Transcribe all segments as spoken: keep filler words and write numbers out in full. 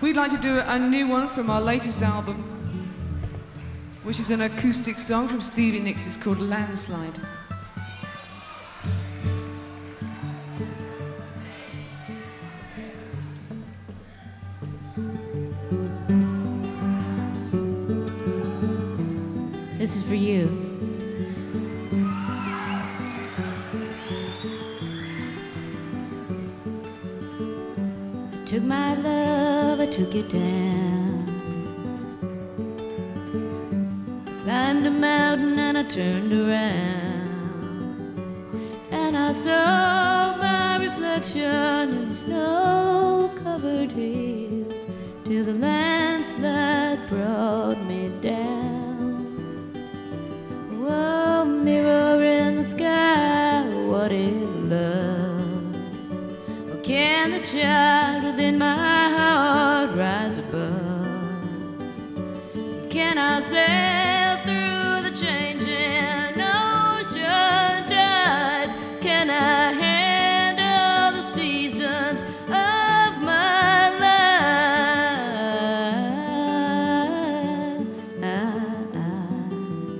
We'd like to do a new one from our latest album, which is an acoustic song from Stevie Nicks. It's called Landslide. This is for you. Took my love, I took it down. Climbed a mountain and I turned around, and I saw my reflection in snow-covered hills, till the landslide brought me down. Oh, mirror in the sky, what is love? Can the child within my heart rise above? Can I sail through the changing ocean tides? Can I handle the seasons of my life?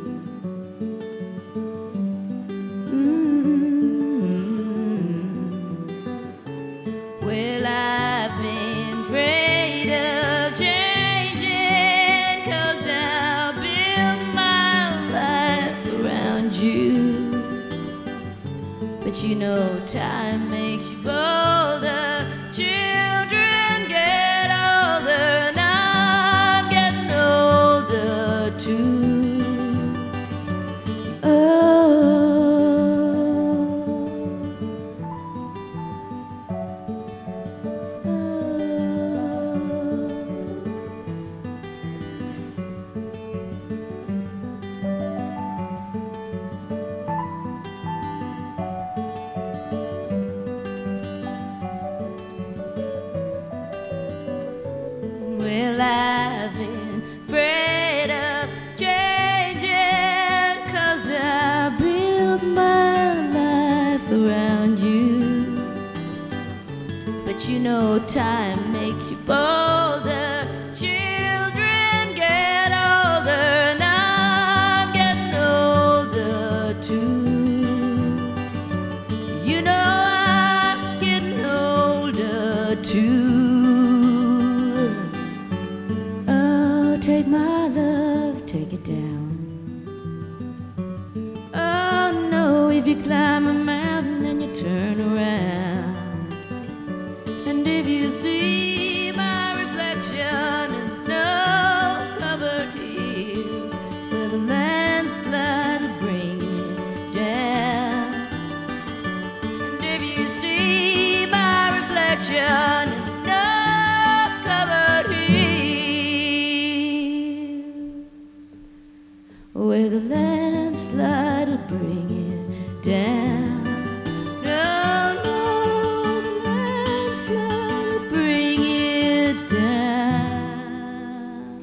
Well, I've been afraid of changing, 'cause I'll build my life around you. But you know time makes you bolder. Children get older, and I'm getting older too. Well, I've been afraid of changing, 'cause I built my life around you. But you know time makes you bolder. Children get older, and I'm getting older too. You know I'm getting older too. Take my love, take it down. Oh no, if you climb a mountain and you turn around, and if you see my reflection in snow-covered hills, where the landslide will bring it down, and if you see my reflection in snow-covered hills, where the landslide will bring it down. No, no, the landslide will bring it down.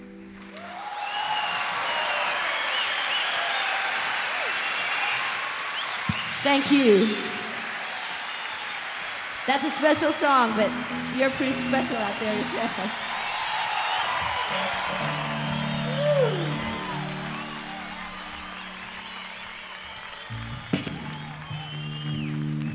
Thank you. That's a special song, but you're pretty special out there as well.